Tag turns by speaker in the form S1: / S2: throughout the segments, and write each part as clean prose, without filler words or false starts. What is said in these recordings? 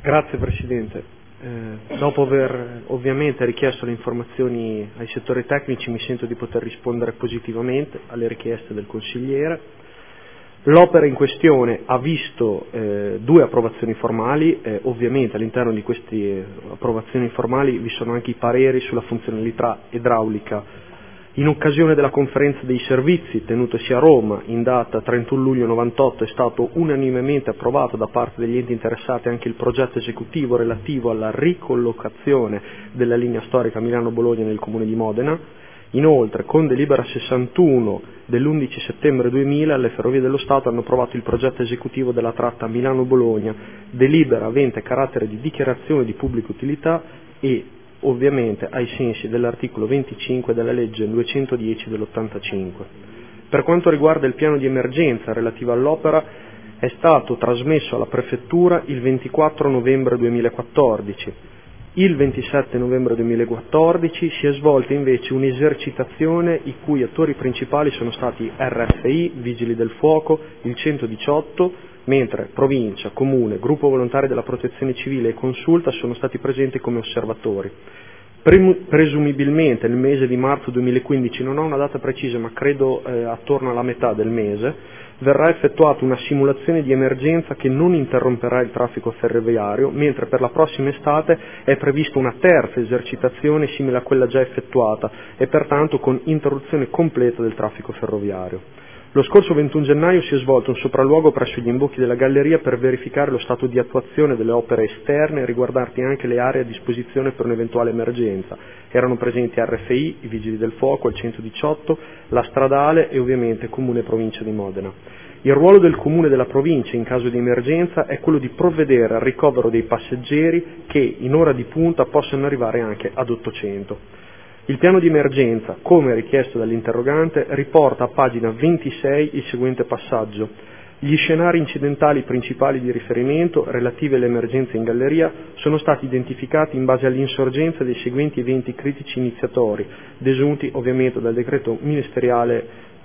S1: Grazie Presidente. Dopo aver ovviamente richiesto le informazioni ai settori tecnici, mi sento di poter rispondere positivamente alle richieste del consigliere. L'opera in questione ha visto due approvazioni formali, ovviamente all'interno di queste approvazioni formali vi sono anche i pareri sulla funzionalità idraulica. In occasione della conferenza dei servizi tenutosi a Roma in data 31 luglio 98 è stato unanimemente approvato da parte degli enti interessati anche il progetto esecutivo relativo alla ricollocazione della linea storica Milano-Bologna nel comune di Modena. Inoltre, con delibera 61 dell'11 settembre 2000, le Ferrovie dello Stato hanno approvato il progetto esecutivo della tratta Milano-Bologna, delibera avente carattere di dichiarazione di pubblica utilità e ovviamente ai sensi dell'articolo 25 della legge 210 dell'85. Per quanto riguarda il piano di emergenza relativo all'opera, è stato trasmesso alla Prefettura il 24 novembre 2014. Il 27 novembre 2014 si è svolta invece un'esercitazione i cui attori principali sono stati RFI, Vigili del Fuoco, il 118, mentre Provincia, Comune, Gruppo Volontari della Protezione Civile e Consulta sono stati presenti come osservatori. Presumibilmente nel mese di marzo 2015, non ho una data precisa ma credo attorno alla metà del mese, verrà effettuata una simulazione di emergenza che non interromperà il traffico ferroviario, mentre per la prossima estate è prevista una terza esercitazione simile a quella già effettuata e pertanto con interruzione completa del traffico ferroviario. Lo scorso 21 gennaio si è svolto un sopralluogo presso gli imbocchi della galleria per verificare lo stato di attuazione delle opere esterne riguardanti anche le aree a disposizione per un'eventuale emergenza. Erano presenti RFI, i Vigili del Fuoco, il 118, la Stradale e ovviamente Comune e Provincia di Modena. Il ruolo del Comune e della Provincia in caso di emergenza è quello di provvedere al ricovero dei passeggeri che in ora di punta possono arrivare anche ad 800. Il piano di emergenza, come richiesto dall'interrogante, riporta a pagina 26 il seguente passaggio. Gli scenari incidentali principali di riferimento relativi alle emergenze in galleria sono stati identificati in base all'insorgenza dei seguenti eventi critici iniziatori, desunti ovviamente dal decreto ministeriale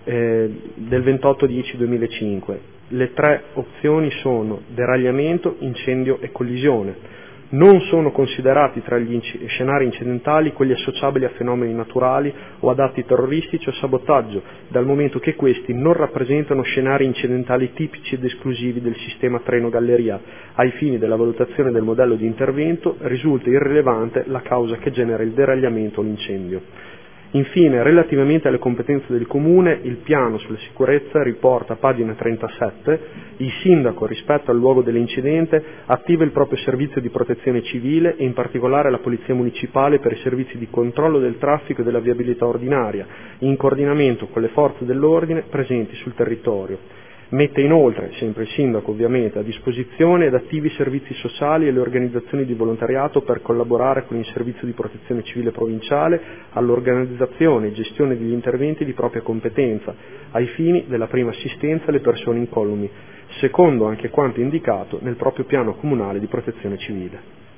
S1: del 28/10/2005. Le tre opzioni sono deragliamento, incendio e collisione. Non sono considerati tra gli scenari incidentali quelli associabili a fenomeni naturali o ad atti terroristici o sabotaggio, dal momento che questi non rappresentano scenari incidentali tipici ed esclusivi del sistema treno-galleria. Ai fini della valutazione del modello di intervento risulta irrilevante la causa che genera il deragliamento o l'incendio. Infine, relativamente alle competenze del Comune, il piano sulla sicurezza riporta a pagina 37, il sindaco rispetto al luogo dell'incidente attiva il proprio servizio di protezione civile e in particolare la Polizia Municipale per i servizi di controllo del traffico e della viabilità ordinaria, in coordinamento con le forze dell'ordine presenti sul territorio. Mette inoltre, sempre il sindaco ovviamente, a disposizione ed attivi i servizi sociali e le organizzazioni di volontariato per collaborare con il servizio di protezione civile provinciale all'organizzazione e gestione degli interventi di propria competenza, ai fini della prima assistenza alle persone incolumi, secondo anche quanto indicato nel proprio piano comunale di protezione civile.